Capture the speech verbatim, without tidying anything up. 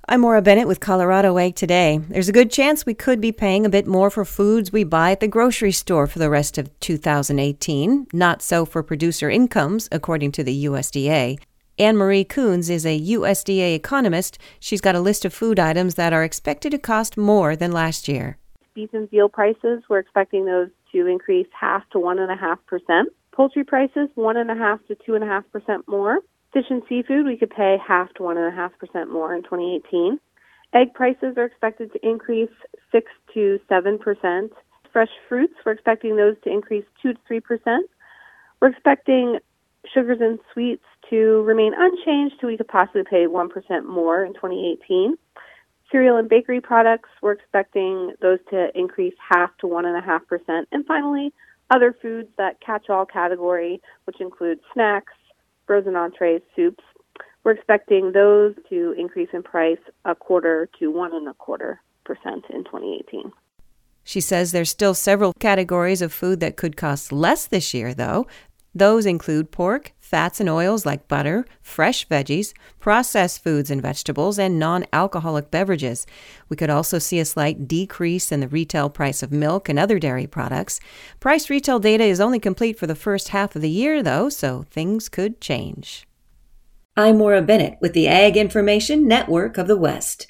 I'm Maura Bennett with Colorado Ag Today. There's a good chance we could be paying a bit more for foods we buy at the grocery store for the rest of two thousand eighteen. Not so for producer incomes, according to the U S D A. Anne-Marie Coons is a U S D A economist. She's got a list of food items that are expected to cost more than last year. Beef and veal prices, we're expecting those to increase half to one and a half percent. Poultry prices, one and a half to two and a half percent more. Fish and seafood, we could pay half to one and a half percent more in twenty eighteen. Egg prices are expected to increase six to seven percent. Fresh fruits, we're expecting those to increase two to three percent. We're expecting sugars and sweets to remain unchanged, so we could possibly pay one percent more in twenty eighteen. Cereal and bakery products, we're expecting those to increase half to one and a half percent. And finally, other foods that catch-all category, which include snacks, frozen entrees, soups, we're expecting those to increase in price a quarter to one and a quarter percent in twenty eighteen. She says there's still several categories of food that could cost less this year, though. Those include pork, fats and oils like butter, fresh veggies, processed foods and vegetables, and non-alcoholic beverages. We could also see a slight decrease in the retail price of milk and other dairy products. Price retail data is only complete for the first half of the year, though, so things could change. I'm Maura Bennett with the Ag Information Network of the West.